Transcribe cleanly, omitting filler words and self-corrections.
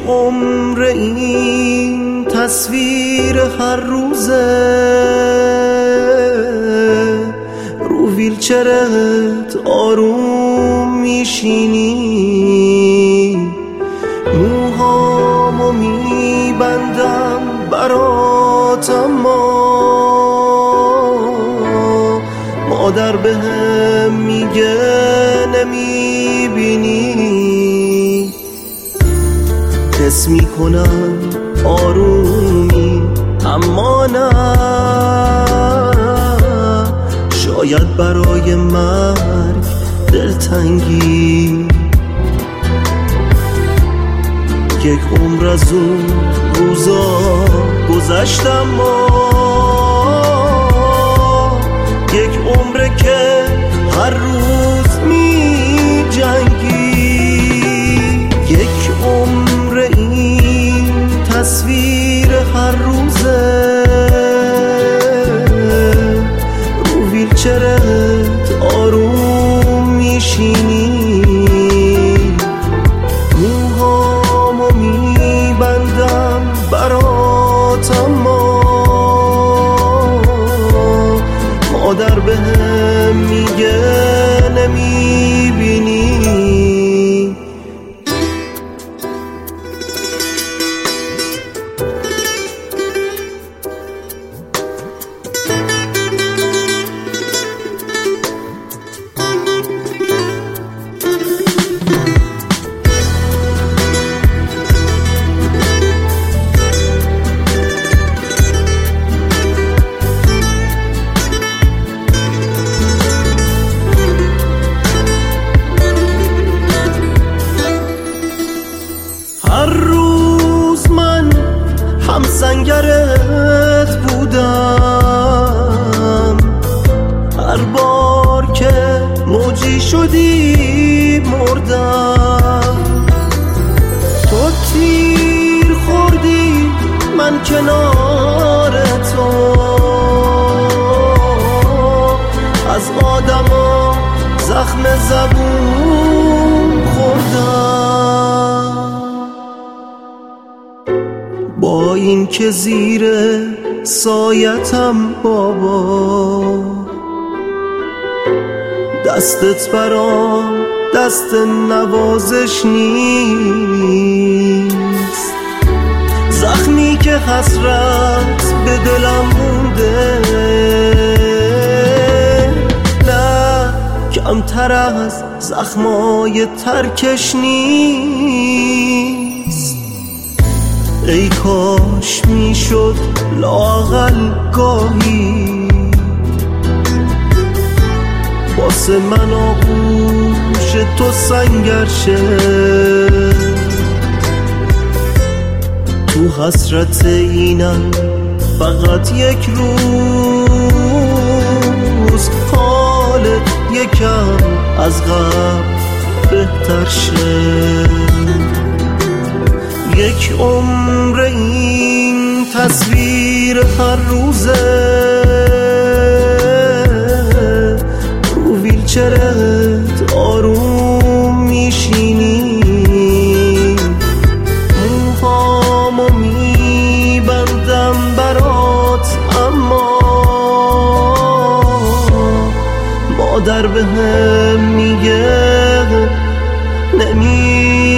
عمر این تصویر هر روزه، رو ویلچرت آروم میشینی، موهامو میبندم برات اما مادر بهم میگه نمیبینی. حس میکنم آرومی اما نه، شاید برای مرگ دلتنگی. یک عمر از اون روزا گذشتم یک عمره که هر روز می جنگی. یک عمر این تصویر هر روزه، رو ویلچرت آروم میشینی، موهامو میبندم برات اما مادر بهم میگه نمیبینی. هر روز من همسنگرت بودم، هر بار که موجی شدی مردم. تو تیر خوردی من کنار تو، از آدما زخم زبون خوردم. با این که زیر سایتم بابا، دستت برام دست نوازش نیست. زخمی که حسرت به دلم مونده، نه کمتر از زخمای ترکش نیست. ای کاش میشد لااقل گاهی واسه من آغوش تو سنگر شه. تو حسرت اینم فقط یک روز، حالت یکم از قبل بهتر شه. یک عمر این تصویر هر روزه، رو ویلچرت آروم میشینی، موهامو میبندم برات اما مادر بهم میگه نمی